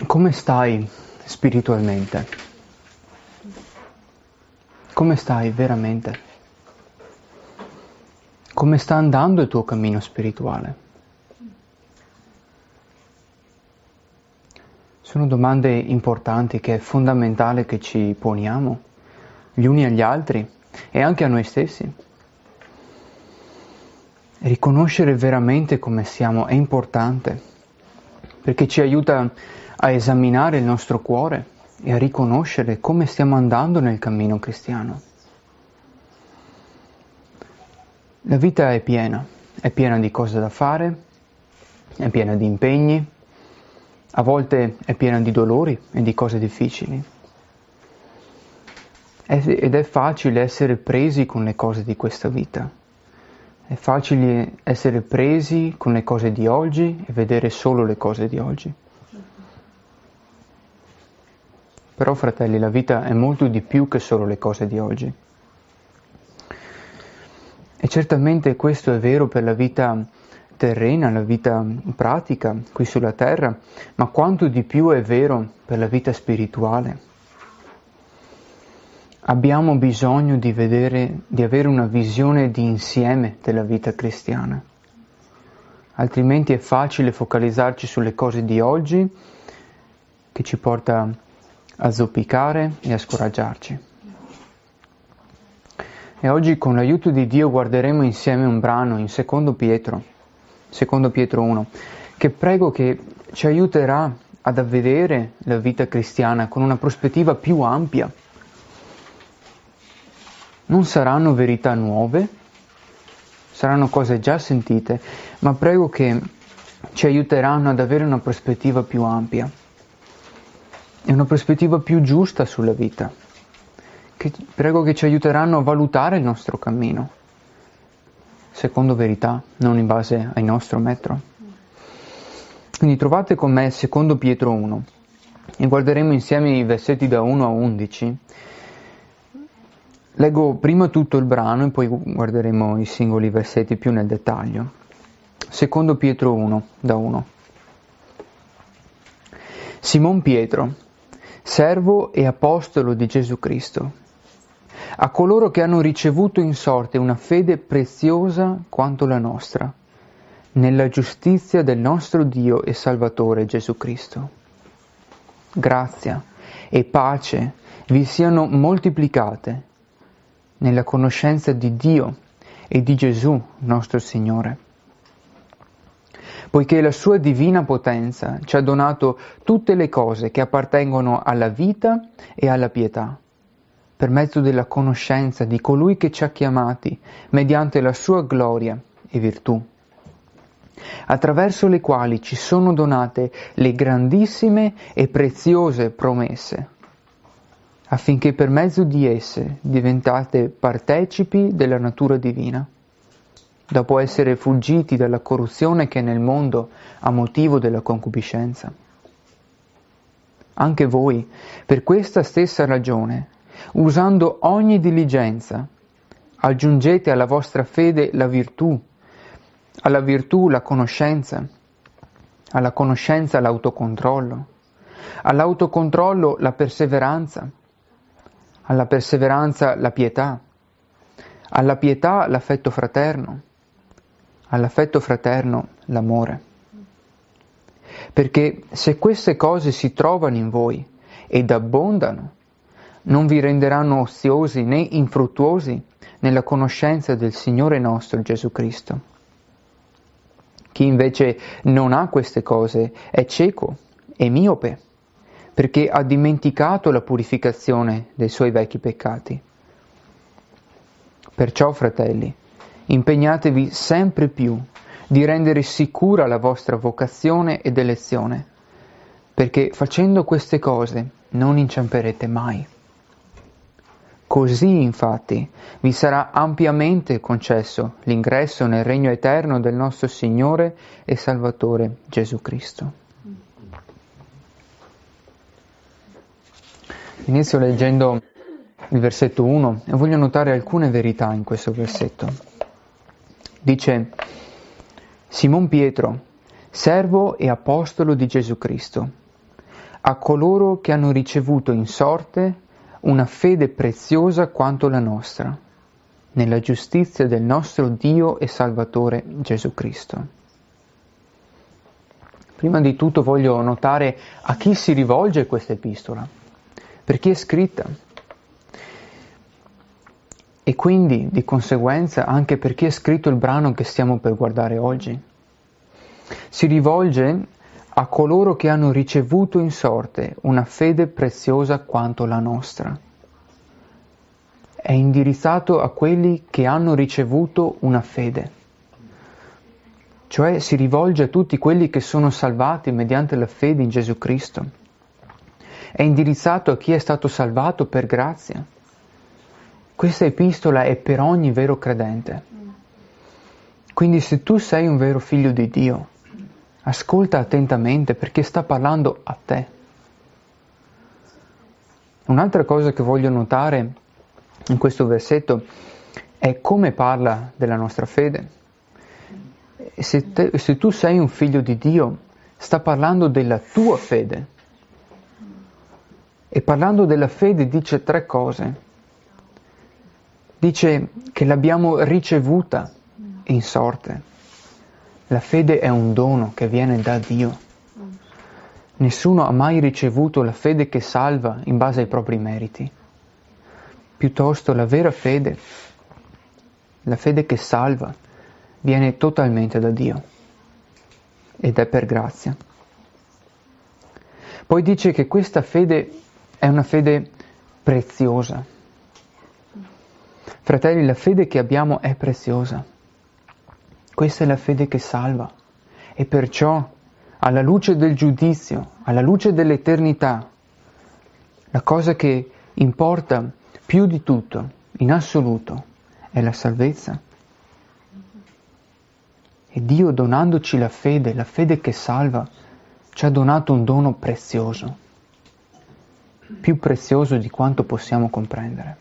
Come stai spiritualmente? Come stai veramente? Come sta andando il tuo cammino spirituale? Sono domande importanti che è fondamentale che ci poniamo gli uni agli altri e anche a noi stessi. Riconoscere veramente come siamo è importante perché ci aiuta a esaminare il nostro cuore e a riconoscere come stiamo andando nel cammino cristiano. La vita è piena di cose da fare, è piena di impegni, a volte è piena di dolori e di cose difficili. Ed è facile essere presi con le cose di questa vita. È facile essere presi con le cose di oggi e vedere solo le cose di oggi. Però, fratelli, la vita è molto di più che solo le cose di oggi. E certamente questo è vero per la vita terrena, la vita pratica qui sulla terra, ma quanto di più è vero per la vita spirituale. Abbiamo bisogno di avere una visione di insieme della vita cristiana. Altrimenti è facile focalizzarci sulle cose di oggi che ci porta a zoppicare e a scoraggiarci. E oggi con l'aiuto di Dio guarderemo insieme un brano in Secondo Pietro 1, che prego che ci aiuterà ad vedere la vita cristiana con una prospettiva più ampia. Non saranno verità nuove, saranno cose già sentite, ma prego che ci aiuteranno ad avere una prospettiva più ampia e una prospettiva più giusta sulla vita. Prego che ci aiuteranno a valutare il nostro cammino, secondo verità, non in base al nostro metro. Quindi trovate con me Secondo Pietro 1 e guarderemo insieme i versetti da 1 a 11. Leggo prima tutto il brano e poi guarderemo i singoli versetti più nel dettaglio. Secondo Pietro 1, da 1. Simon Pietro, servo e apostolo di Gesù Cristo, a coloro che hanno ricevuto in sorte una fede preziosa quanto la nostra, nella giustizia del nostro Dio e Salvatore Gesù Cristo. Grazia e pace vi siano moltiplicate nella conoscenza di Dio e di Gesù nostro Signore, poiché la sua divina potenza ci ha donato tutte le cose che appartengono alla vita e alla pietà, per mezzo della conoscenza di colui che ci ha chiamati mediante la sua gloria e virtù, attraverso le quali ci sono donate le grandissime e preziose promesse, affinché per mezzo di esse diventate partecipi della natura divina, dopo essere fuggiti dalla corruzione che è nel mondo a motivo della concupiscenza. Anche voi, per questa stessa ragione, usando ogni diligenza, aggiungete alla vostra fede la virtù, alla virtù la conoscenza, alla conoscenza l'autocontrollo, all'autocontrollo la perseveranza, alla perseveranza la pietà, alla pietà l'affetto fraterno, all'affetto fraterno l'amore. Perché se queste cose si trovano in voi ed abbondano, non vi renderanno oziosi né infruttuosi nella conoscenza del Signore nostro Gesù Cristo. Chi invece non ha queste cose è cieco e miope, perché ha dimenticato la purificazione dei suoi vecchi peccati. Perciò, fratelli, impegnatevi sempre più di rendere sicura la vostra vocazione ed elezione, perché facendo queste cose non inciamperete mai. Così, infatti, vi sarà ampiamente concesso l'ingresso nel regno eterno del nostro Signore e Salvatore Gesù Cristo. Inizio leggendo il versetto 1 e voglio notare alcune verità in questo versetto. Dice: Simon Pietro, servo e apostolo di Gesù Cristo, a coloro che hanno ricevuto in sorte una fede preziosa quanto la nostra, nella giustizia del nostro Dio e Salvatore Gesù Cristo. Prima di tutto voglio notare a chi si rivolge questa epistola, per chi è scritta, e quindi di conseguenza anche per chi è scritto il brano che stiamo per guardare oggi. Si rivolge a coloro che hanno ricevuto in sorte una fede preziosa quanto la nostra. È indirizzato a quelli che hanno ricevuto una fede, cioè si rivolge a tutti quelli che sono salvati mediante la fede in Gesù Cristo. È indirizzato a chi è stato salvato per grazia. Questa epistola è per ogni vero credente. Quindi se tu sei un vero figlio di Dio, ascolta attentamente perché sta parlando a te. Un'altra cosa che voglio notare in questo versetto è come parla della nostra fede. Se tu sei un figlio di Dio, sta parlando della tua fede. E parlando della fede dice 3 cose. Dice che l'abbiamo ricevuta in sorte. La fede è un dono che viene da Dio. Nessuno ha mai ricevuto la fede che salva in base ai propri meriti. Piuttosto la vera fede, la fede che salva, viene totalmente da Dio ed è per grazia. Poi dice che questa fede è una fede preziosa. Fratelli, la fede che abbiamo è preziosa. Questa è la fede che salva e perciò, alla luce del giudizio, alla luce dell'eternità, la cosa che importa più di tutto, in assoluto, è la salvezza. E Dio, donandoci la fede che salva, ci ha donato un dono prezioso, più prezioso di quanto possiamo comprendere.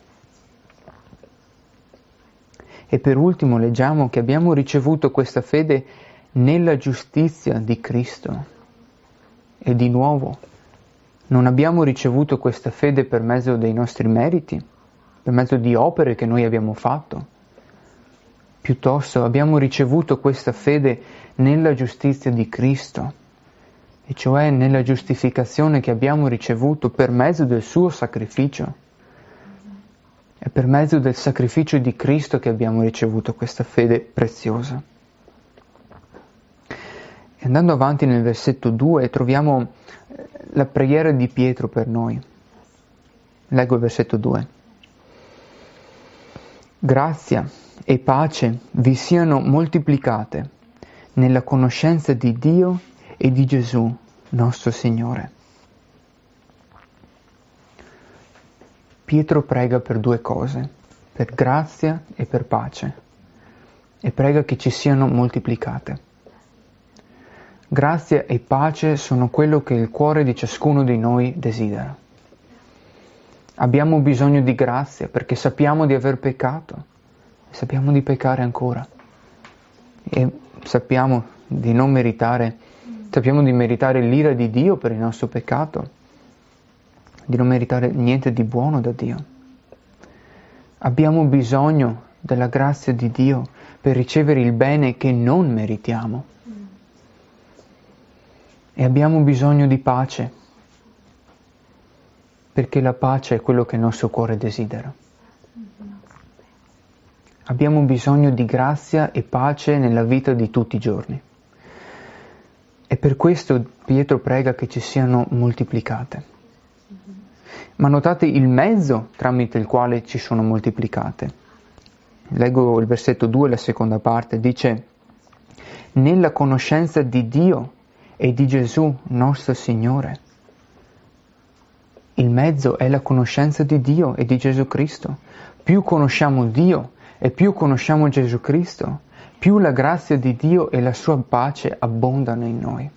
E per ultimo leggiamo che abbiamo ricevuto questa fede nella giustizia di Cristo. E di nuovo, non abbiamo ricevuto questa fede per mezzo dei nostri meriti, per mezzo di opere che noi abbiamo fatto. Piuttosto abbiamo ricevuto questa fede nella giustizia di Cristo, e cioè nella giustificazione che abbiamo ricevuto per mezzo del suo sacrificio. È per mezzo del sacrificio di Cristo che abbiamo ricevuto questa fede preziosa. E andando avanti nel versetto 2 troviamo la preghiera di Pietro per noi. Leggo il versetto 2. Grazia e pace vi siano moltiplicate nella conoscenza di Dio e di Gesù, nostro Signore. Pietro prega per 2 cose, per grazia e per pace, e prega che ci siano moltiplicate. Grazia e pace sono quello che il cuore di ciascuno di noi desidera. Abbiamo bisogno di grazia perché sappiamo di aver peccato, e sappiamo di peccare ancora, e sappiamo di meritare l'ira di Dio per il nostro peccato, di non meritare niente di buono da Dio. Abbiamo bisogno della grazia di Dio per ricevere il bene che non meritiamo. E abbiamo bisogno di pace, perché la pace è quello che il nostro cuore desidera. Abbiamo bisogno di grazia e pace nella vita di tutti i giorni. E per questo Pietro prega che ci siano moltiplicate. Ma notate il mezzo tramite il quale ci sono moltiplicate. Leggo il versetto 2, la seconda parte, dice: nella conoscenza di Dio e di Gesù, nostro Signore. Il mezzo è la conoscenza di Dio e di Gesù Cristo. Più conosciamo Dio e più conosciamo Gesù Cristo, più la grazia di Dio e la sua pace abbondano in noi.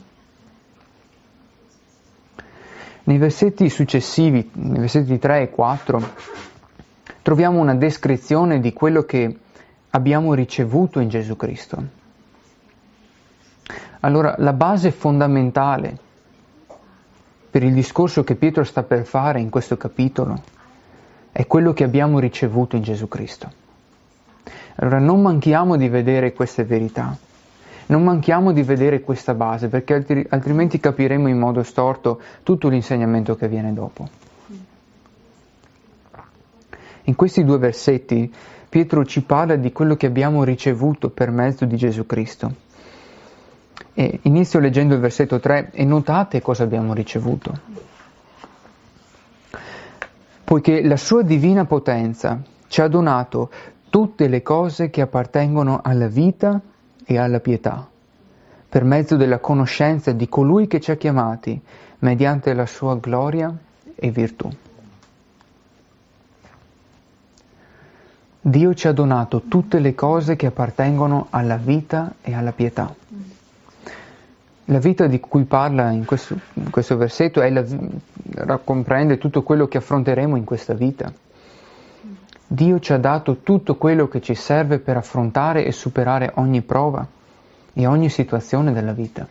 Nei versetti successivi, nei versetti 3 e 4, troviamo una descrizione di quello che abbiamo ricevuto in Gesù Cristo. Allora, la base fondamentale per il discorso che Pietro sta per fare in questo capitolo è quello che abbiamo ricevuto in Gesù Cristo. Allora non manchiamo di vedere queste verità, non manchiamo di vedere questa base, perché altrimenti capiremo in modo storto tutto l'insegnamento che viene dopo. In questi 2 versetti Pietro ci parla di quello che abbiamo ricevuto per mezzo di Gesù Cristo. E inizio leggendo il versetto 3 e notate cosa abbiamo ricevuto. Poiché la sua divina potenza ci ha donato tutte le cose che appartengono alla vita e alla pietà, per mezzo della conoscenza di colui che ci ha chiamati, mediante la sua gloria e virtù. Dio ci ha donato tutte le cose che appartengono alla vita e alla pietà. La vita di cui parla in questo versetto comprende tutto quello che affronteremo in questa vita. Dio ci ha dato tutto quello che ci serve per affrontare e superare ogni prova e ogni situazione della vita.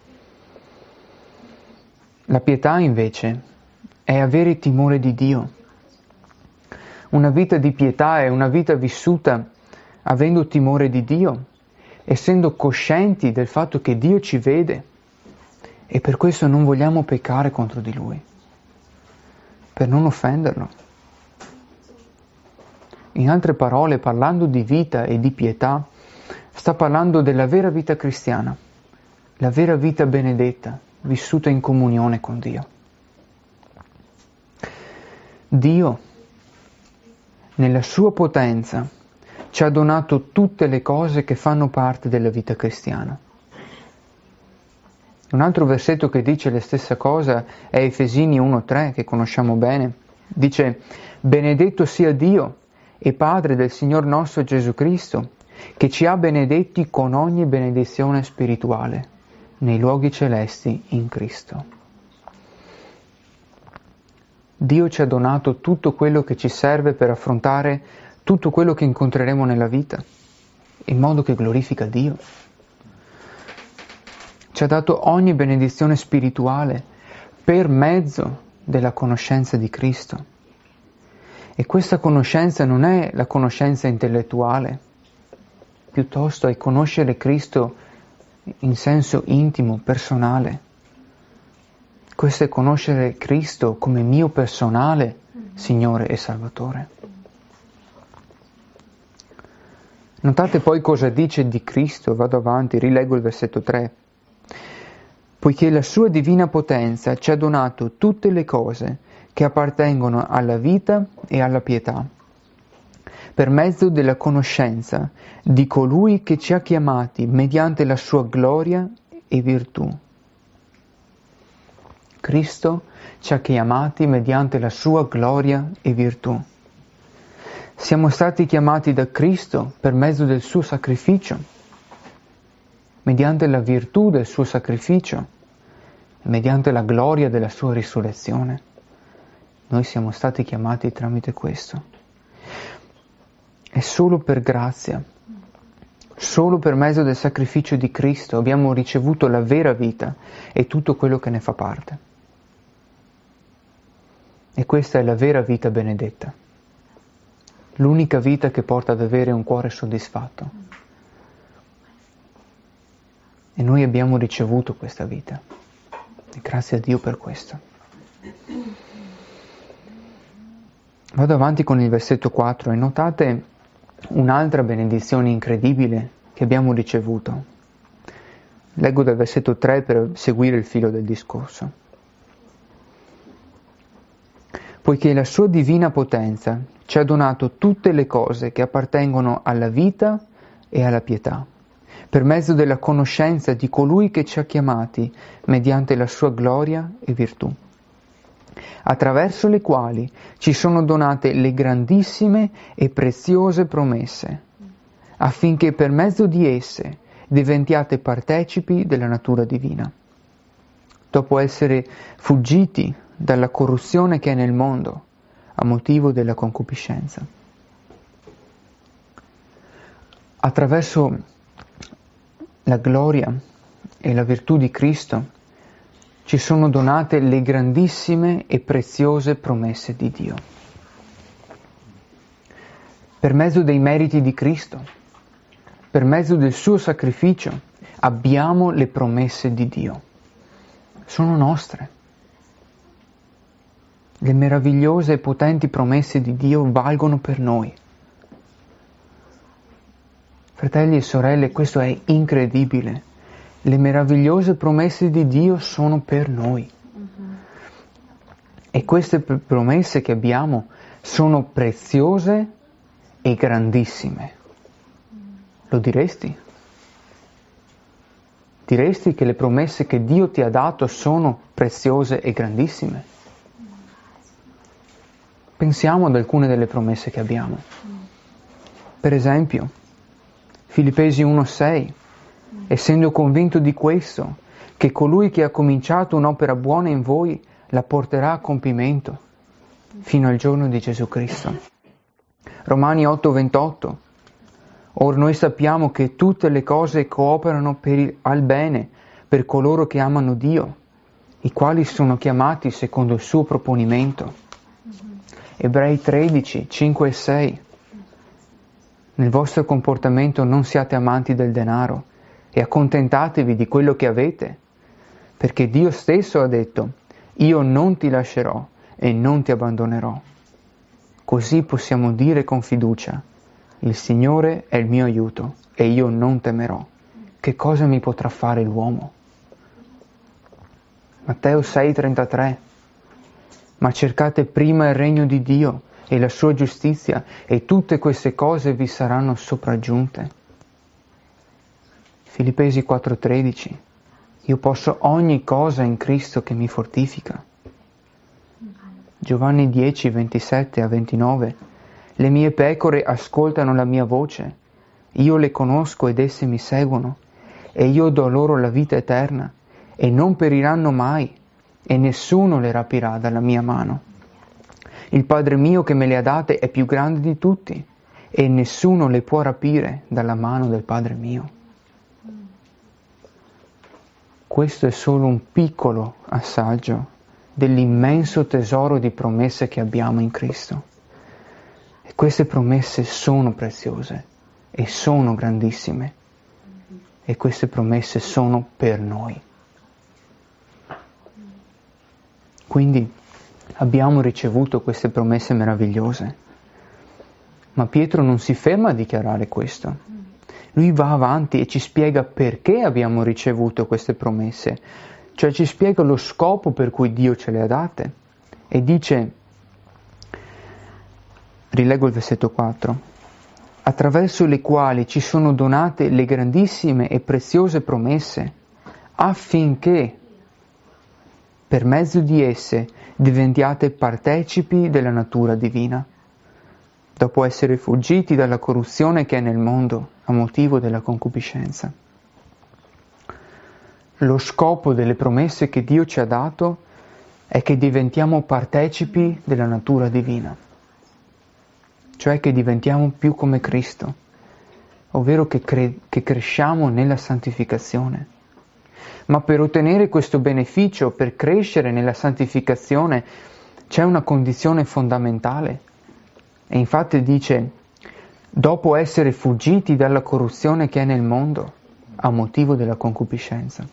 La pietà invece è avere timore di Dio. Una vita di pietà è una vita vissuta avendo timore di Dio, essendo coscienti del fatto che Dio ci vede e per questo non vogliamo peccare contro di Lui, per non offenderlo. In altre parole, parlando di vita e di pietà, sta parlando della vera vita cristiana, la vera vita benedetta, vissuta in comunione con Dio. Dio, nella sua potenza, ci ha donato tutte le cose che fanno parte della vita cristiana. Un altro versetto che dice la stessa cosa è Efesini 1,3, che conosciamo bene. Dice: benedetto sia Dio e Padre del Signor nostro Gesù Cristo, che ci ha benedetti con ogni benedizione spirituale nei luoghi celesti in Cristo. Dio ci ha donato tutto quello che ci serve per affrontare tutto quello che incontreremo nella vita, in modo che glorifica Dio. Ci ha dato ogni benedizione spirituale per mezzo della conoscenza di Cristo. E questa conoscenza non è la conoscenza intellettuale, piuttosto è conoscere Cristo in senso intimo, personale. Questo è conoscere Cristo come mio personale Signore e Salvatore. Notate poi cosa dice di Cristo, vado avanti, rileggo il versetto 3. Poiché la sua divina potenza ci ha donato tutte le cose che appartengono alla vita e alla pietà, per mezzo della conoscenza di colui che ci ha chiamati mediante la sua gloria e virtù. Cristo ci ha chiamati mediante la sua gloria e virtù. Siamo stati chiamati da Cristo per mezzo del suo sacrificio, mediante la virtù del suo sacrificio, mediante la gloria della sua risurrezione. Noi siamo stati chiamati tramite questo. È solo per grazia, solo per mezzo del sacrificio di Cristo abbiamo ricevuto la vera vita e tutto quello che ne fa parte. E questa è la vera vita benedetta, l'unica vita che porta ad avere un cuore soddisfatto. E noi abbiamo ricevuto questa vita. E grazie a Dio per questo. Vado avanti con il versetto 4 e notate un'altra benedizione incredibile che abbiamo ricevuto. Leggo dal versetto 3 per seguire il filo del discorso. Poiché la sua divina potenza ci ha donato tutte le cose che appartengono alla vita e alla pietà, per mezzo della conoscenza di colui che ci ha chiamati mediante la sua gloria e virtù, attraverso le quali ci sono donate le grandissime e preziose promesse, affinché per mezzo di esse diventiate partecipi della natura divina, dopo essere fuggiti dalla corruzione che è nel mondo a motivo della concupiscenza. Attraverso la gloria e la virtù di Cristo ci sono donate le grandissime e preziose promesse di Dio. Per mezzo dei meriti di Cristo, per mezzo del suo sacrificio, abbiamo le promesse di Dio. Sono nostre. Le meravigliose e potenti promesse di Dio valgono per noi. Fratelli e sorelle, questo è incredibile. Le meravigliose promesse di Dio sono per noi. E queste promesse che abbiamo sono preziose e grandissime. Lo diresti? Diresti che le promesse che Dio ti ha dato sono preziose e grandissime? Pensiamo ad alcune delle promesse che abbiamo. Per esempio, Filippesi 1,6, essendo convinto di questo, che colui che ha cominciato un'opera buona in voi la porterà a compimento fino al giorno di Gesù Cristo. Romani 8,28, or noi sappiamo che tutte le cose cooperano al bene per coloro che amano Dio, i quali sono chiamati secondo il suo proponimento. Ebrei 13, 5 e 6. Nel vostro comportamento non siate amanti del denaro e accontentatevi di quello che avete, perché Dio stesso ha detto, io non ti lascerò e non ti abbandonerò. Così possiamo dire con fiducia, il Signore è il mio aiuto e io non temerò. Che cosa mi potrà fare l'uomo? Matteo 6,33. Ma cercate prima il regno di Dio e la sua giustizia e tutte queste cose vi saranno sopraggiunte. Filippesi 4,13. Io posso ogni cosa in Cristo che mi fortifica. Giovanni 10, 27 a 29. Le mie pecore ascoltano la mia voce, io le conosco ed esse mi seguono, e io do loro la vita eterna, e non periranno mai, e nessuno le rapirà dalla mia mano. Il Padre mio che me le ha date è più grande di tutti, e nessuno le può rapire dalla mano del Padre mio. Questo è solo un piccolo assaggio dell'immenso tesoro di promesse che abbiamo in Cristo. E queste promesse sono preziose e sono grandissime. E queste promesse sono per noi. Quindi abbiamo ricevuto queste promesse meravigliose. Ma Pietro non si ferma a dichiarare questo. Lui va avanti e ci spiega perché abbiamo ricevuto queste promesse. Cioè ci spiega lo scopo per cui Dio ce le ha date. E dice, rileggo il versetto 4, attraverso le quali ci sono donate le grandissime e preziose promesse, affinché per mezzo di esse diventiate partecipi della natura divina, dopo essere fuggiti dalla corruzione che è nel mondo a motivo della concupiscenza. Lo scopo delle promesse che Dio ci ha dato è che diventiamo partecipi della natura divina, cioè che diventiamo più come Cristo, ovvero che cresciamo nella santificazione. Ma per ottenere questo beneficio, per crescere nella santificazione, c'è una condizione fondamentale. E infatti dice, dopo essere fuggiti dalla corruzione che è nel mondo, a motivo della concupiscenza.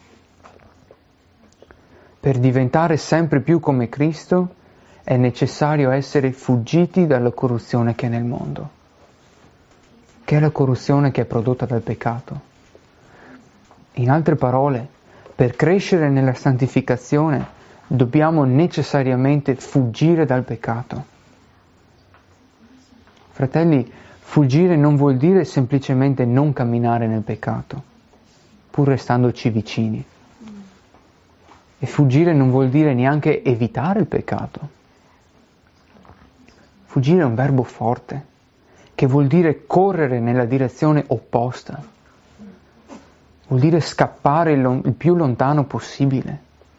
Per diventare sempre più come Cristo è necessario essere fuggiti dalla corruzione che è nel mondo, che è la corruzione che è prodotta dal peccato. In altre parole, per crescere nella santificazione dobbiamo necessariamente fuggire dal peccato. Fratelli, fuggire non vuol dire semplicemente non camminare nel peccato, pur restandoci vicini. E fuggire non vuol dire neanche evitare il peccato. Fuggire è un verbo forte, che vuol dire correre nella direzione opposta. Vuol dire scappare il più lontano possibile.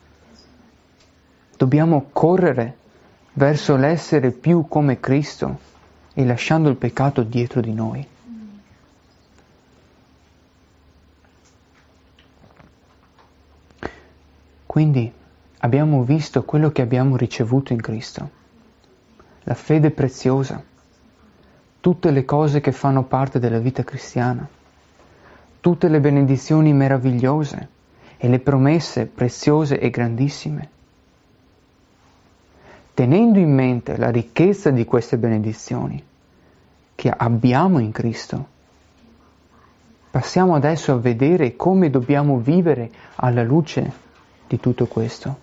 Dobbiamo correre verso l'essere più come Cristo e lasciando il peccato dietro di noi. Quindi abbiamo visto quello che abbiamo ricevuto in Cristo, la fede preziosa, tutte le cose che fanno parte della vita cristiana, tutte le benedizioni meravigliose e le promesse preziose e grandissime. Tenendo in mente la ricchezza di queste benedizioni che abbiamo in Cristo, passiamo adesso a vedere come dobbiamo vivere alla luce di tutto questo.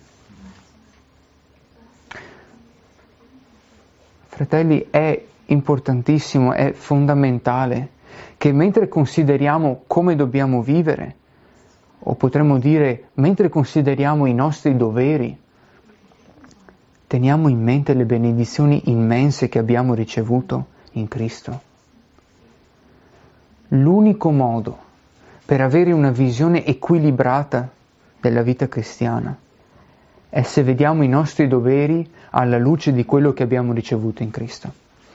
Fratelli, è importantissimo, è fondamentale che mentre consideriamo come dobbiamo vivere, o potremmo dire mentre consideriamo i nostri doveri, teniamo in mente le benedizioni immense che abbiamo ricevuto in Cristo. L'unico modo per avere una visione equilibrata della vita cristiana è se vediamo i nostri doveri alla luce di quello che abbiamo ricevuto in Cristo.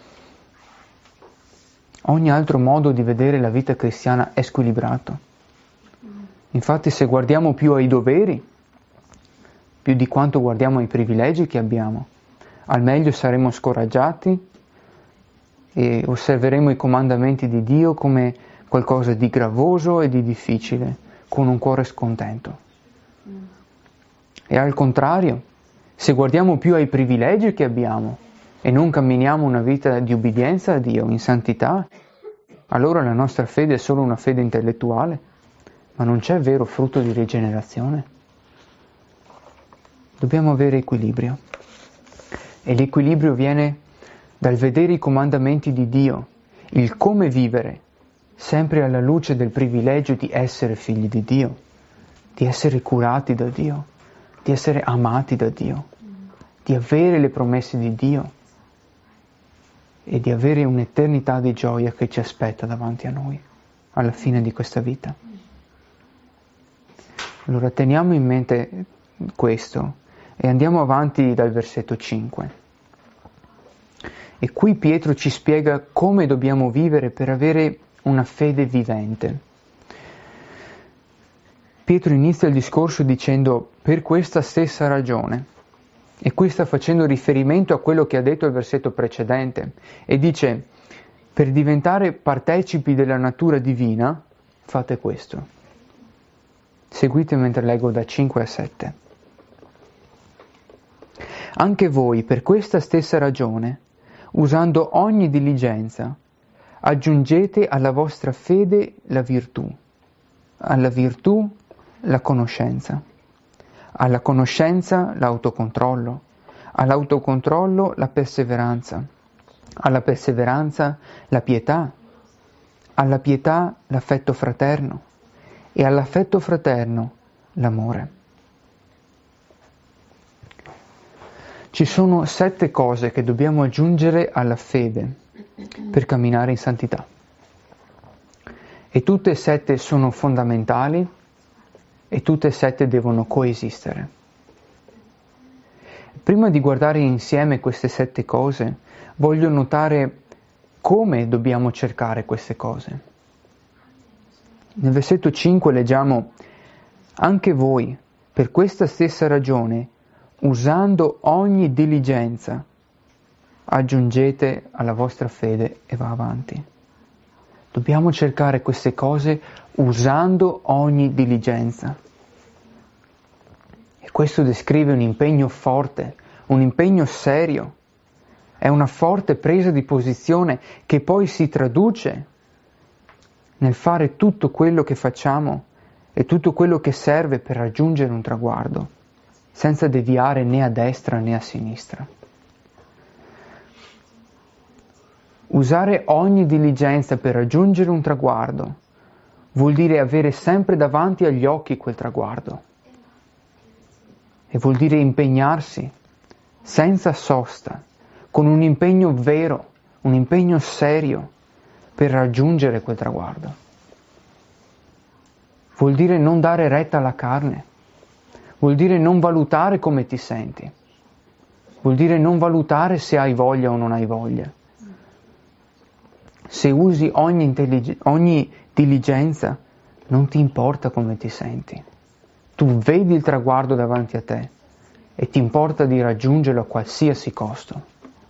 Ogni altro modo di vedere la vita cristiana è squilibrato. Infatti, se guardiamo più ai doveri, più di quanto guardiamo ai privilegi che abbiamo, al meglio saremo scoraggiati e osserveremo i comandamenti di Dio come qualcosa di gravoso e di difficile, con un cuore scontento. E al contrario, se guardiamo più ai privilegi che abbiamo e non camminiamo una vita di obbedienza a Dio, in santità, allora la nostra fede è solo una fede intellettuale, ma non c'è vero frutto di rigenerazione. Dobbiamo avere equilibrio. E l'equilibrio viene dal vedere i comandamenti di Dio, il come vivere, sempre alla luce del privilegio di essere figli di Dio, di essere curati da Dio, di essere amati da Dio, di avere le promesse di Dio e di avere un'eternità di gioia che ci aspetta davanti a noi, alla fine di questa vita. Allora teniamo in mente questo e andiamo avanti dal versetto 5. E qui Pietro ci spiega come dobbiamo vivere per avere una fede vivente. Pietro inizia il discorso dicendo per questa stessa ragione, e qui sta facendo riferimento a quello che ha detto il versetto precedente, e dice per diventare partecipi della natura divina fate questo. Seguite mentre leggo da 5 a 7. Anche voi per questa stessa ragione, usando ogni diligenza, aggiungete alla vostra fede la virtù, alla virtù la conoscenza, alla conoscenza l'autocontrollo, all'autocontrollo la perseveranza, alla perseveranza la pietà, alla pietà l'affetto fraterno e all'affetto fraterno l'amore. Ci sono 7 cose che dobbiamo aggiungere alla fede per camminare in santità. E tutte e 7 sono fondamentali e tutte e 7 devono coesistere. Prima di guardare insieme queste 7 cose, voglio notare come dobbiamo cercare queste cose. Nel versetto 5 leggiamo: anche voi, per questa stessa ragione, usando ogni diligenza, aggiungete alla vostra fede e va avanti. Dobbiamo cercare queste cose usando ogni diligenza. E questo descrive un impegno forte, un impegno serio. È una forte presa di posizione che poi si traduce nel fare tutto quello che facciamo e tutto quello che serve per raggiungere un traguardo, senza deviare né a destra né a sinistra. Usare ogni diligenza per raggiungere un traguardo vuol dire avere sempre davanti agli occhi quel traguardo e vuol dire impegnarsi senza sosta, con un impegno vero, un impegno serio per raggiungere quel traguardo. Vuol dire non dare retta alla carne, vuol dire non valutare come ti senti, vuol dire non valutare se hai voglia o non hai voglia. Se usi ogni diligenza, non ti importa come ti senti. Tu vedi il traguardo davanti a te e ti importa di raggiungerlo a qualsiasi costo.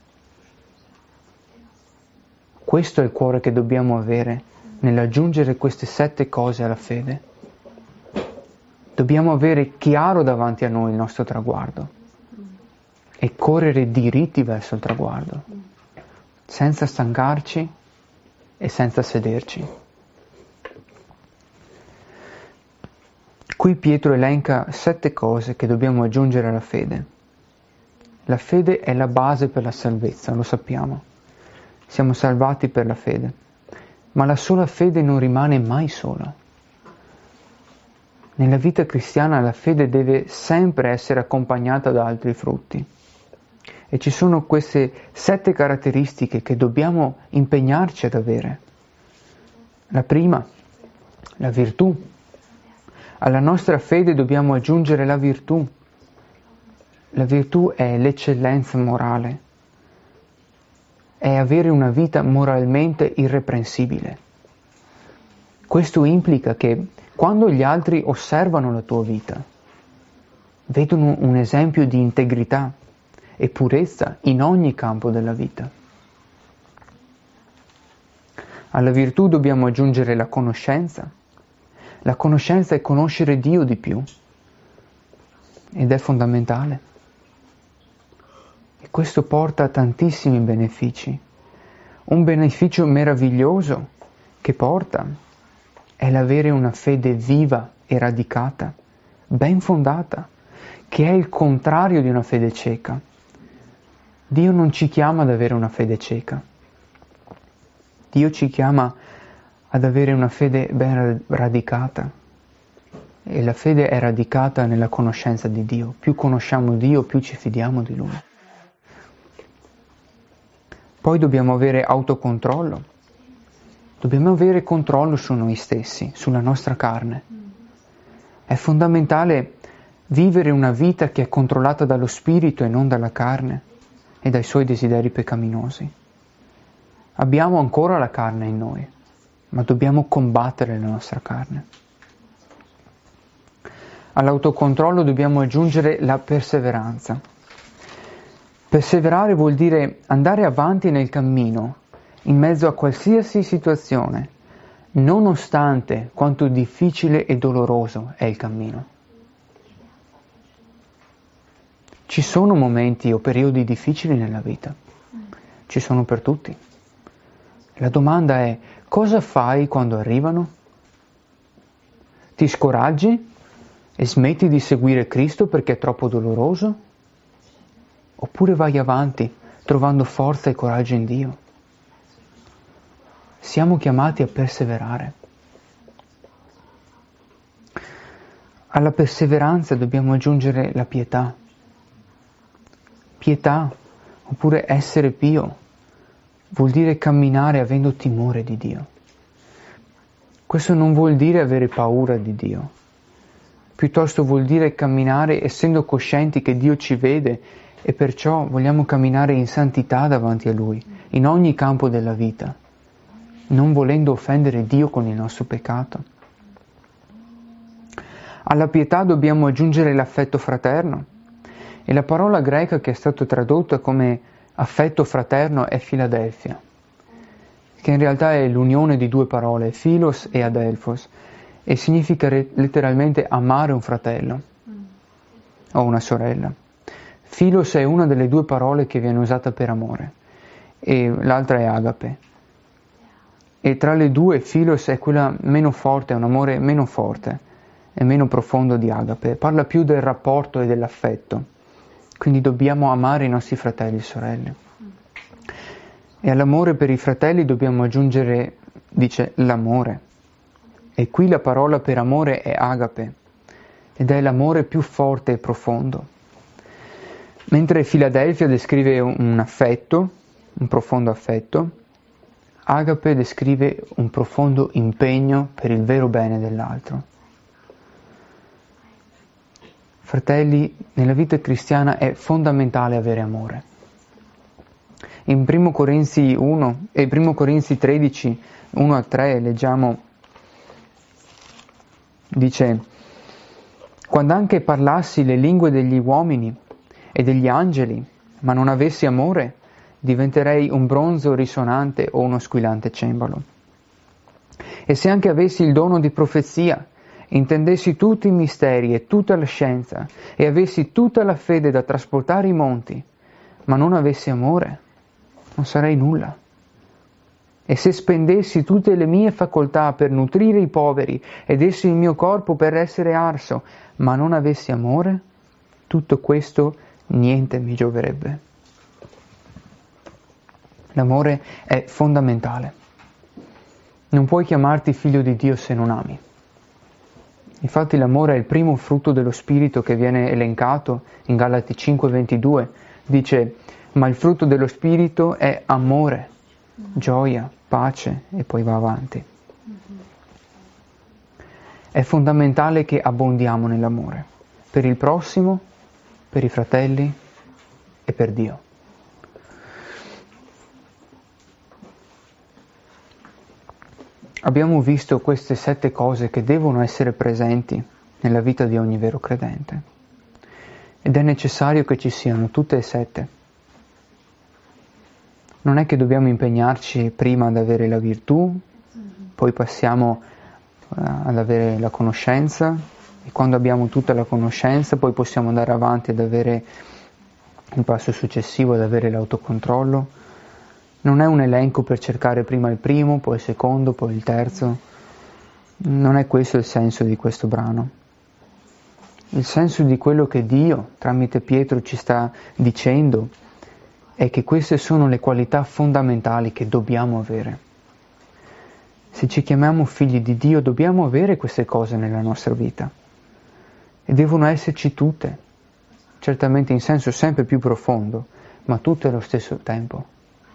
Questo è il cuore che dobbiamo avere nell'aggiungere queste 7 cose alla fede. Dobbiamo avere chiaro davanti a noi il nostro traguardo e correre diritti verso il traguardo, senza stancarci e senza sederci. Qui Pietro elenca 7 cose che dobbiamo aggiungere alla fede. La fede è la base per la salvezza, lo sappiamo. Siamo salvati per la fede, ma la sola fede non rimane mai sola. Nella vita cristiana la fede deve sempre essere accompagnata da altri frutti. E ci sono queste 7 caratteristiche che dobbiamo impegnarci ad avere. La prima, la virtù. Alla nostra fede dobbiamo aggiungere la virtù. La virtù è l'eccellenza morale. È avere una vita moralmente irreprensibile. Questo implica che quando gli altri osservano la tua vita, vedono un esempio di integrità e purezza in ogni campo della vita. Alla virtù dobbiamo aggiungere la conoscenza. La conoscenza è conoscere Dio di più ed è fondamentale. E questo porta a tantissimi benefici. Un beneficio meraviglioso che porta è l'avere una fede viva e radicata, ben fondata, che è il contrario di una fede cieca. Dio non ci chiama ad avere una fede cieca. Dio ci chiama ad avere una fede ben radicata. E la fede è radicata nella conoscenza di Dio. Più conosciamo Dio, più ci fidiamo di Lui. Poi dobbiamo avere autocontrollo. Dobbiamo avere controllo su noi stessi, sulla nostra carne. È fondamentale vivere una vita che è controllata dallo Spirito e non dalla carne e dai suoi desideri peccaminosi. Abbiamo ancora la carne in noi, ma dobbiamo combattere la nostra carne. All'autocontrollo dobbiamo aggiungere la perseveranza. Perseverare vuol dire andare avanti nel cammino, in mezzo a qualsiasi situazione, nonostante quanto difficile e doloroso è il cammino. Ci sono momenti o periodi difficili nella vita, ci sono per tutti. La domanda è: cosa fai quando arrivano? Ti scoraggi e smetti di seguire Cristo perché è troppo doloroso? Oppure vai avanti trovando forza e coraggio in Dio? Siamo chiamati a perseverare. Alla perseveranza dobbiamo aggiungere la pietà. Pietà, oppure essere pio, vuol dire camminare avendo timore di Dio. Questo non vuol dire avere paura di Dio, piuttosto vuol dire camminare essendo coscienti che Dio ci vede e perciò vogliamo camminare in santità davanti a Lui, in ogni campo della vita, non volendo offendere Dio con il nostro peccato. Alla pietà dobbiamo aggiungere l'affetto fraterno, e la parola greca che è stata tradotta come affetto fraterno è Filadelfia, che in realtà è l'unione di 2 parole, philos e adelphos, e significa letteralmente amare un fratello o una sorella. Philos è una delle 2 parole che viene usata per amore e l'altra è agape. E tra le 2 philos è quella meno forte, è un amore meno forte e meno profondo di agape, parla più del rapporto e dell'affetto. Quindi dobbiamo amare i nostri fratelli e sorelle. E all'amore per i fratelli dobbiamo aggiungere, dice, l'amore. E qui la parola per amore è agape, ed è l'amore più forte e profondo. Mentre Filadelfia descrive un affetto, un profondo affetto, agape descrive un profondo impegno per il vero bene dell'altro. Fratelli, nella vita cristiana è fondamentale avere amore. In 1 Corinzi 1 e 1 Corinzi 13, 1-3 leggiamo, dice: quando anche parlassi le lingue degli uomini e degli angeli, ma non avessi amore, diventerei un bronzo risonante o uno squillante cembalo. E se anche avessi il dono di profezia, intendessi tutti i misteri e tutta la scienza, e avessi tutta la fede da trasportare i monti, ma non avessi amore, non sarei nulla. E se spendessi tutte le mie facoltà per nutrire i poveri ed essi il mio corpo per essere arso, ma non avessi amore, tutto questo niente mi gioverebbe. L'amore è fondamentale. Non puoi chiamarti figlio di Dio se non ami. Infatti l'amore è il primo frutto dello Spirito che viene elencato in Galati 5:22. Dice, ma il frutto dello Spirito è amore, gioia, pace e poi va avanti. È fondamentale che abbondiamo nell'amore, per il prossimo, per i fratelli e per Dio. Abbiamo visto queste 7 cose che devono essere presenti nella vita di ogni vero credente. Ed è necessario che ci siano tutte e 7. Non è che dobbiamo impegnarci prima ad avere la virtù, poi passiamo ad avere la conoscenza, e quando abbiamo tutta la conoscenza poi possiamo andare avanti ad avere il passo successivo, ad avere l'autocontrollo. Non è un elenco per cercare prima il primo, poi il secondo, poi il terzo. Non è questo il senso di questo brano. Il senso di quello che Dio, tramite Pietro, ci sta dicendo è che queste sono le qualità fondamentali che dobbiamo avere. Se ci chiamiamo figli di Dio, dobbiamo avere queste cose nella nostra vita. E devono esserci tutte, certamente in senso sempre più profondo, ma tutte allo stesso tempo.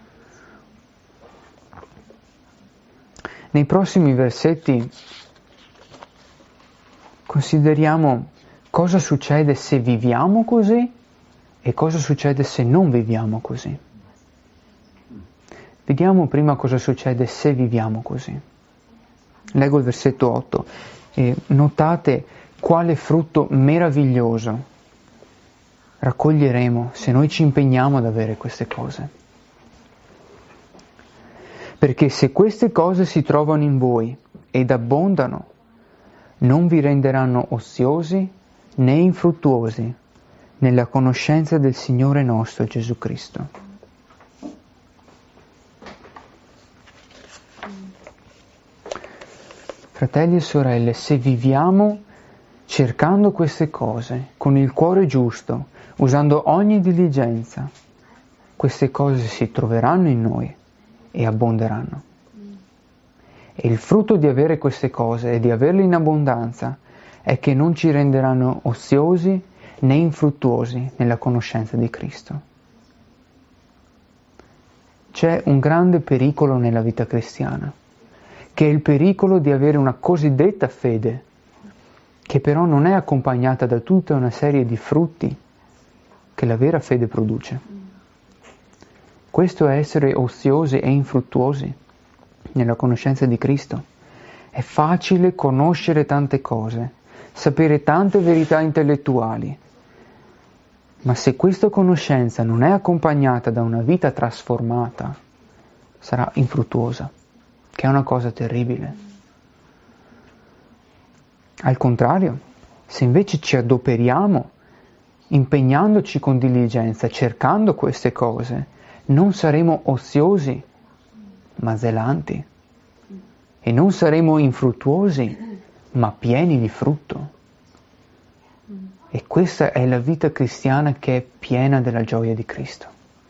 Nei prossimi versetti consideriamo cosa succede se viviamo così e cosa succede se non viviamo così. Vediamo prima cosa succede se viviamo così. Leggo il versetto 8 e notate quale frutto meraviglioso raccoglieremo se noi ci impegniamo ad avere queste cose. Perché se queste cose si trovano in voi ed abbondano, non vi renderanno oziosi né infruttuosi nella conoscenza del Signore nostro Gesù Cristo. Fratelli e sorelle, se viviamo cercando queste cose con il cuore giusto, usando ogni diligenza, queste cose si troveranno in noi e abbonderanno. E il frutto di avere queste cose e di averle in abbondanza è che non ci renderanno oziosi né infruttuosi nella conoscenza di Cristo. C'è un grande pericolo nella vita cristiana, che è il pericolo di avere una cosiddetta fede, che però non è accompagnata da tutta una serie di frutti che la vera fede produce. Questo è essere oziosi e infruttuosi nella conoscenza di Cristo. È facile conoscere tante cose, sapere tante verità intellettuali, ma se questa conoscenza non è accompagnata da una vita trasformata, sarà infruttuosa, che è una cosa terribile. Al contrario, se invece ci adoperiamo, impegnandoci con diligenza, cercando queste cose, non saremo oziosi, ma zelanti. E non saremo infruttuosi, ma pieni di frutto. E questa è la vita cristiana che è piena della gioia di Cristo.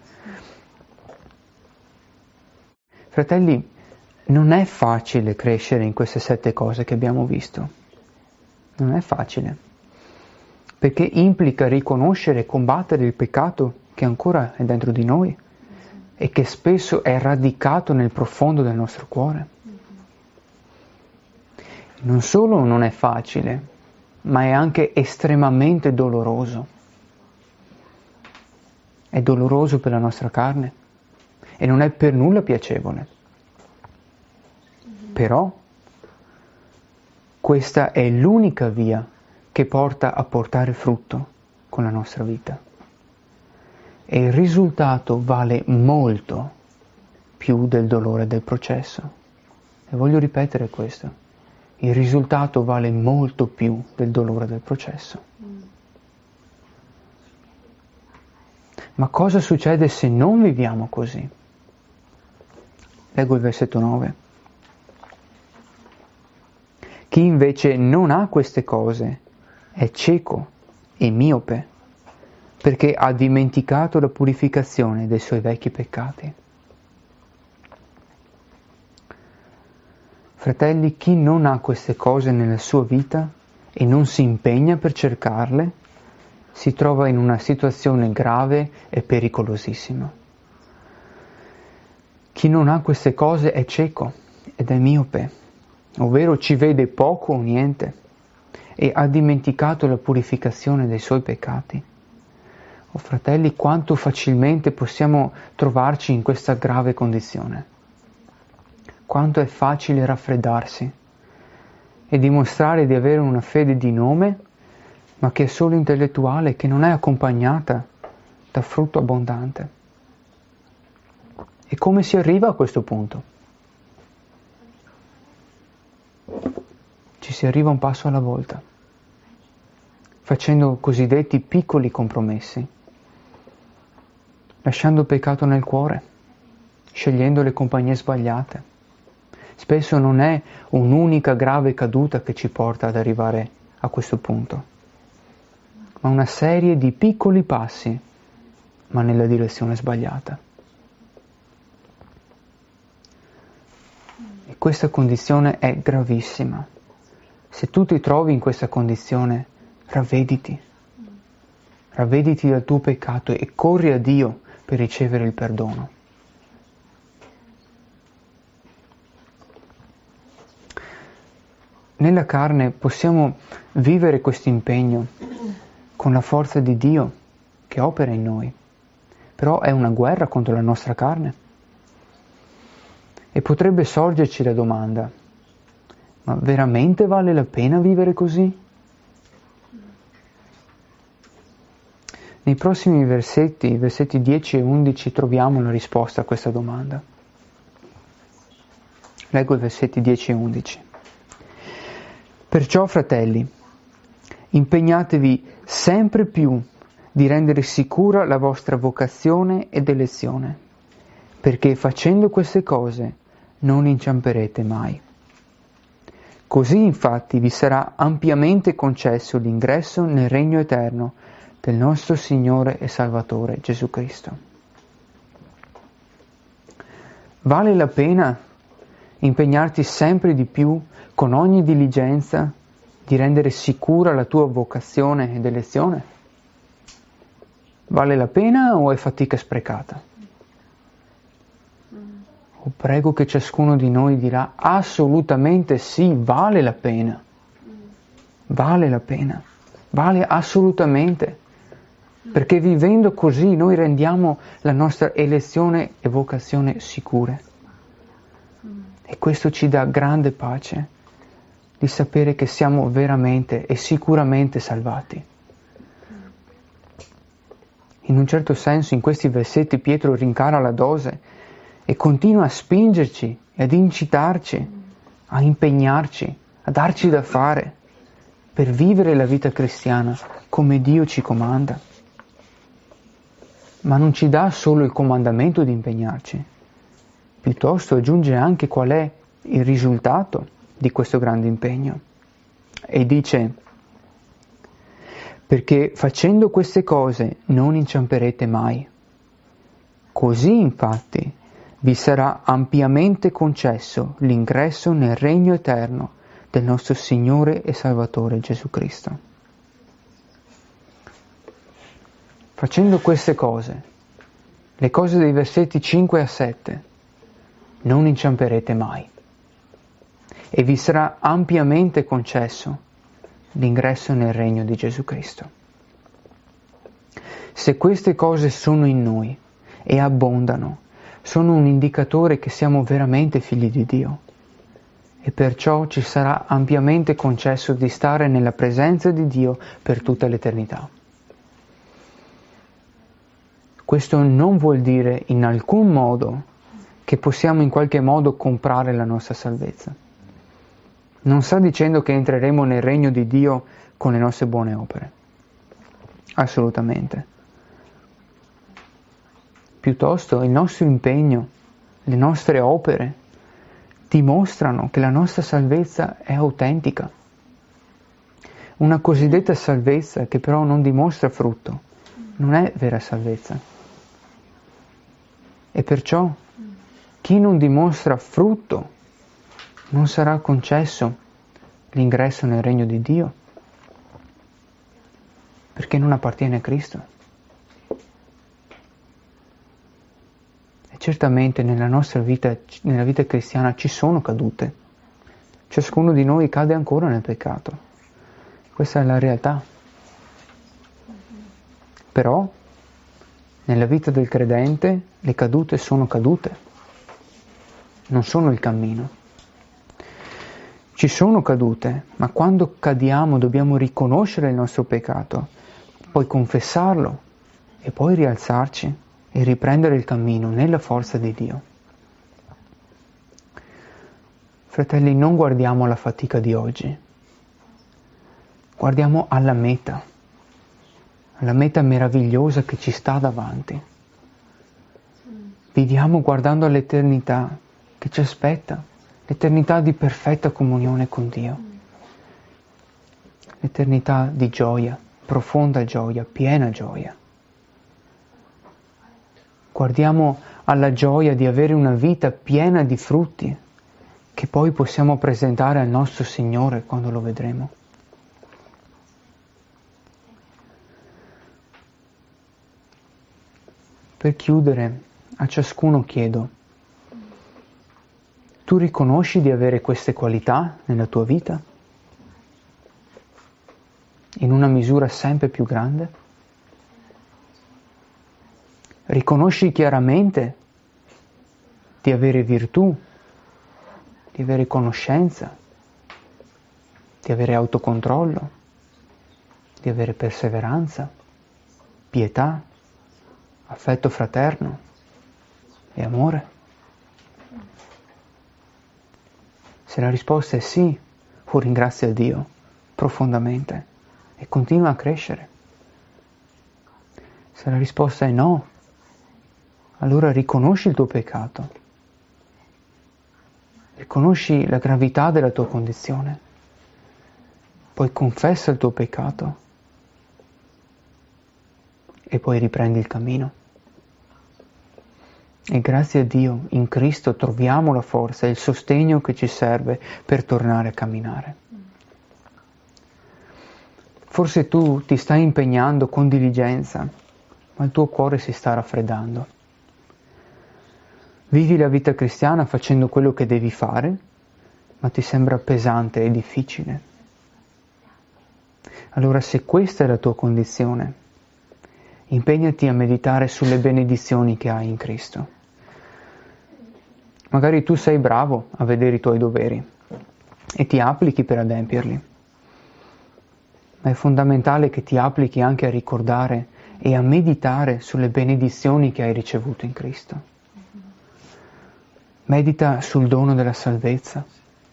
Fratelli, non è facile crescere in queste 7 cose che abbiamo visto. Non è facile. Perché implica riconoscere e combattere il peccato che ancora è dentro di noi e che spesso è radicato nel profondo del nostro cuore. Non solo non è facile, ma è anche estremamente doloroso. È doloroso per la nostra carne e non è per nulla piacevole. Però questa è l'unica via che porta a portare frutto con la nostra vita. e il risultato vale molto più del dolore del processo. E voglio ripetere questo. Il risultato vale molto più del dolore del processo. Ma cosa succede se non viviamo così? Leggo il versetto 9. Chi invece non ha queste cose è cieco e miope, perché ha dimenticato la purificazione dei suoi vecchi peccati. Fratelli, chi non ha queste cose nella sua vita e non si impegna per cercarle, si trova in una situazione grave e pericolosissima. Chi non ha queste cose è cieco ed è miope, ovvero ci vede poco o niente, e ha dimenticato la purificazione dei suoi peccati. Oh fratelli, quanto facilmente possiamo trovarci in questa grave condizione. Quanto è facile raffreddarsi e dimostrare di avere una fede di nome, ma che è solo intellettuale, che non è accompagnata da frutto abbondante. E come si arriva a questo punto? Ci si arriva un passo alla volta, facendo cosiddetti piccoli compromessi, lasciando il peccato nel cuore, scegliendo le compagnie sbagliate. Spesso non è un'unica grave caduta che ci porta ad arrivare a questo punto, ma una serie di piccoli passi, ma nella direzione sbagliata. E questa condizione è gravissima. Se tu ti trovi in questa condizione, ravvediti dal tuo peccato e corri a Dio per ricevere il perdono. Nella carne possiamo vivere questo impegno con la forza di Dio che opera in noi, però è una guerra contro la nostra carne. E potrebbe sorgerci la domanda: ma veramente vale la pena vivere così? Nei prossimi versetti, versetti 10 e 11, troviamo la risposta a questa domanda. Leggo i versetti 10 e 11. Perciò, fratelli, impegnatevi sempre più di rendere sicura la vostra vocazione ed elezione, perché facendo queste cose non inciamperete mai. Così infatti vi sarà ampiamente concesso l'ingresso nel regno eterno del nostro Signore e Salvatore Gesù Cristo. Vale la pena impegnarti sempre di più, con ogni diligenza, di rendere sicura la tua vocazione ed elezione? Vale la pena o è fatica sprecata? Prego che ciascuno di noi dirà assolutamente sì, vale la pena. Vale la pena. Vale assolutamente. Perché vivendo così noi rendiamo la nostra elezione e vocazione sicure. E questo ci dà grande pace di sapere che siamo veramente e sicuramente salvati. In un certo senso, in questi versetti Pietro rincara la dose e continua a spingerci e ad incitarci, a impegnarci, a darci da fare per vivere la vita cristiana come Dio ci comanda. Ma non ci dà solo il comandamento di impegnarci, piuttosto aggiunge anche qual è il risultato di questo grande impegno. E dice: perché facendo queste cose non inciamperete mai. Così infatti vi sarà ampiamente concesso l'ingresso nel regno eterno del nostro Signore e Salvatore Gesù Cristo. Facendo queste cose, le cose dei versetti 5 a 7, non inciamperete mai. E vi sarà ampiamente concesso l'ingresso nel regno di Gesù Cristo. Se queste cose sono in noi e abbondano, sono un indicatore che siamo veramente figli di Dio e perciò ci sarà ampiamente concesso di stare nella presenza di Dio per tutta l'eternità. questo non vuol dire in alcun modo che possiamo in qualche modo comprare la nostra salvezza. Non sta dicendo che entreremo nel regno di Dio con le nostre buone opere. Assolutamente. Piuttosto il nostro impegno, le nostre opere dimostrano che la nostra salvezza è autentica. Una cosiddetta salvezza che però non dimostra frutto non è vera salvezza. E perciò chi non dimostra frutto non sarà concesso l'ingresso nel regno di Dio, perché non appartiene a Cristo. E certamente nella nostra vita, nella vita cristiana, ci sono cadute. Ciascuno di noi cade ancora nel peccato. Questa è la realtà. Però, nella vita del credente, le cadute sono cadute. Non sono il cammino. Ci sono cadute, ma quando cadiamo dobbiamo riconoscere il nostro peccato, poi confessarlo e poi rialzarci e riprendere il cammino nella forza di Dio. Fratelli, non guardiamo alla fatica di oggi, guardiamo alla meta meravigliosa che ci sta davanti. Viviamo guardando all'eternità che ci aspetta, l'eternità di perfetta comunione con Dio, l'eternità di gioia, profonda gioia, piena gioia. Guardiamo alla gioia di avere una vita piena di frutti che poi possiamo presentare al nostro Signore quando lo vedremo. Per chiudere, a ciascuno chiedo: tu riconosci di avere queste qualità nella tua vita? In una misura sempre più grande? Riconosci chiaramente di avere virtù, di avere conoscenza, di avere autocontrollo, di avere perseveranza, pietà, affetto fraterno e amore? Se la risposta è sì, ringrazia Dio profondamente e continua a crescere. Se la risposta è no, allora riconosci il tuo peccato, riconosci la gravità della tua condizione, poi confessa il tuo peccato e poi riprendi il cammino. E grazie a Dio in Cristo troviamo la forza e il sostegno che ci serve per tornare a camminare. Forse tu ti stai impegnando con diligenza, ma il tuo cuore si sta raffreddando. Vivi la vita cristiana facendo quello che devi fare, ma ti sembra pesante e difficile. Allora, se questa è la tua condizione, impegnati a meditare sulle benedizioni che hai in Cristo. Magari tu sei bravo a vedere i tuoi doveri e ti applichi per adempierli, ma è fondamentale che ti applichi anche a ricordare e a meditare sulle benedizioni che hai ricevuto in Cristo. Medita sul dono della salvezza,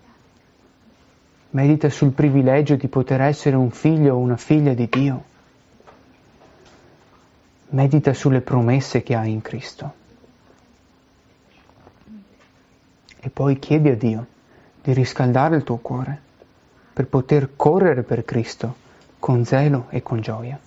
medita sul privilegio di poter essere un figlio o una figlia di Dio, medita sulle promesse che hai in Cristo. E poi chiedi a Dio di riscaldare il tuo cuore per poter correre per Cristo con zelo e con gioia.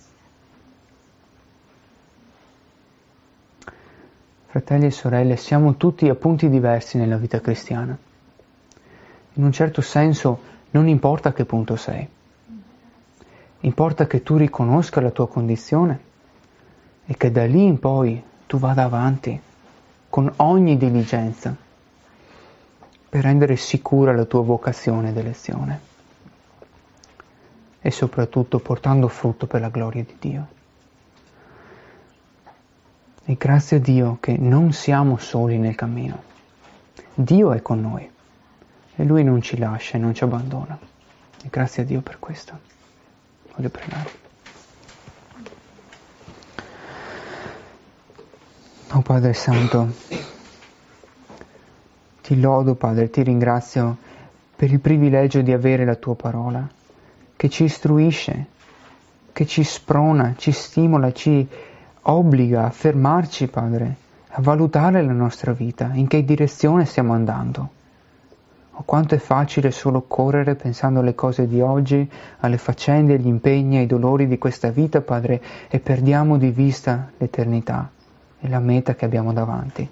Fratelli e sorelle, siamo tutti a punti diversi nella vita cristiana. In un certo senso non importa a che punto sei, importa che tu riconosca la tua condizione e che da lì in poi tu vada avanti con ogni diligenza per rendere sicura la tua vocazione ed elezione e soprattutto portando frutto per la gloria di Dio. E grazie a Dio che non siamo soli nel cammino. Dio è con noi e Lui non ci lascia e non ci abbandona. E grazie a Dio per questo. Voglio pregare. Oh Padre Santo, ti lodo Padre, ti ringrazio per il privilegio di avere la tua parola, che ci istruisce, che ci sprona, ci stimola, ci obbliga a fermarci Padre, a valutare la nostra vita, in che direzione stiamo andando. Oh, quanto è facile solo correre pensando alle cose di oggi, alle faccende, agli impegni, ai dolori di questa vita Padre, e perdiamo di vista l'eternità e la meta che abbiamo davanti.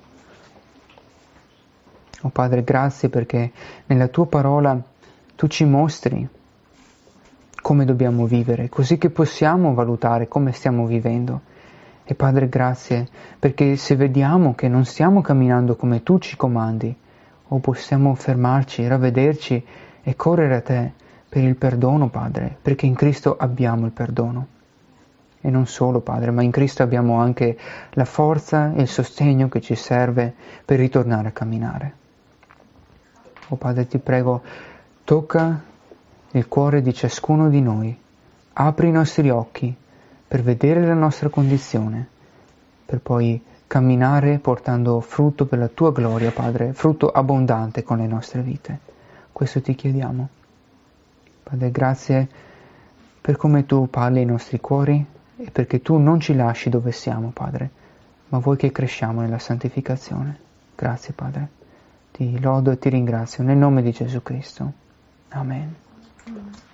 Oh Padre, grazie perché nella tua parola tu ci mostri come dobbiamo vivere, così che possiamo valutare come stiamo vivendo. E Padre, grazie perché se vediamo che non stiamo camminando come tu ci comandi, o possiamo fermarci, ravvederci e correre a te per il perdono, Padre, perché in Cristo abbiamo il perdono. E non solo, Padre, ma in Cristo abbiamo anche la forza e il sostegno che ci serve per ritornare a camminare. Oh Padre, ti prego, tocca il cuore di ciascuno di noi, apri i nostri occhi per vedere la nostra condizione, per poi camminare portando frutto per la tua gloria, Padre, frutto abbondante con le nostre vite. Questo ti chiediamo. Padre, grazie per come tu parli ai nostri cuori e perché tu non ci lasci dove siamo, Padre, ma vuoi che cresciamo nella santificazione. Grazie, Padre. Ti lodo e ti ringrazio nel nome di Gesù Cristo. Amen.